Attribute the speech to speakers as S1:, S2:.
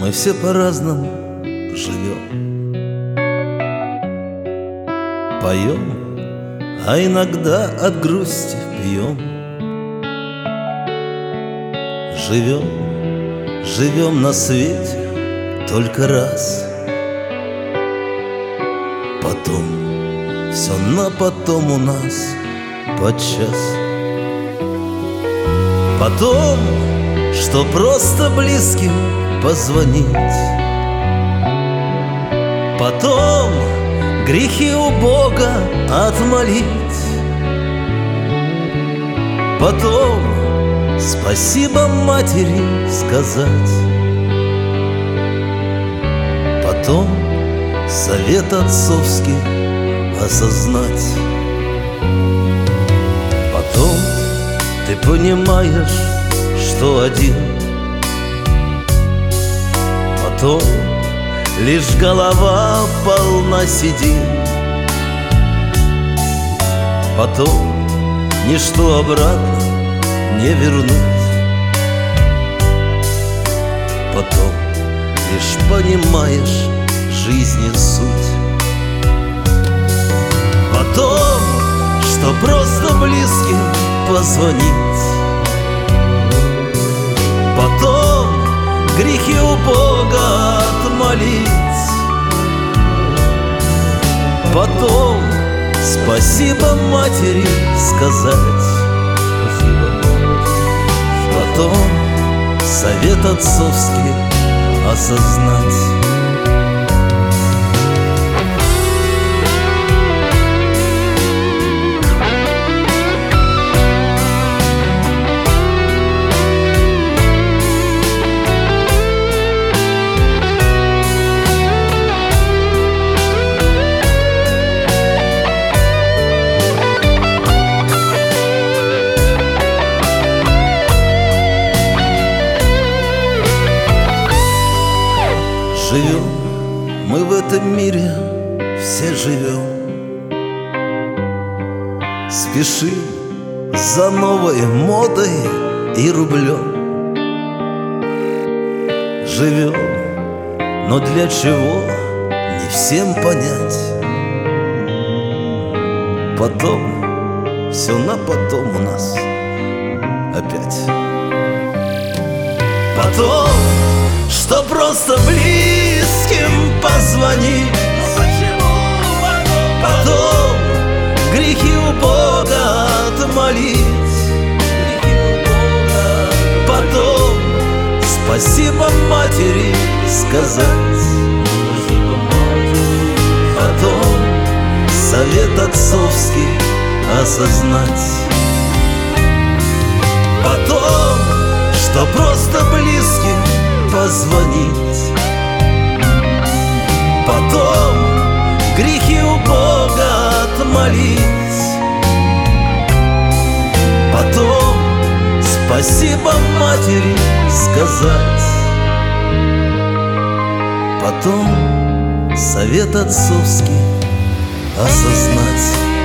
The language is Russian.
S1: Мы все по-разному живем, поем, а иногда от грусти пьем. Живем на свете только раз. Потом, все на потом у нас подчас. Потом, что просто близким позвонить. Потом, грехи у Бога отмолить. Потом, спасибо матери сказать. Потом, совет отцовский осознать. Потом, ты понимаешь, что один. Потом, лишь голова полна седин. Потом, ничто обратно не вернуть. Потом, лишь понимаешь жизни суть. Потом, что просто близким позвонить. Потом, грехи у Бога отмолить. Потом, спасибо матери сказать. Потом, совет отцовский осознать. Живем, мы в этом мире все живем. Спешим за новой модой и рублем. Живем, но для чего, не всем понять. Потом, все на потом у нас опять. Потом, что просто близким позвонить. Потом, грехи у Бога отмолить. Потом, спасибо матери сказать. Потом, совет отцовский осознать. Потом, что просто близким позвонить. Потом, грехи у Бога отмолить. Потом, спасибо матери сказать. Потом, совет отцовский осознать.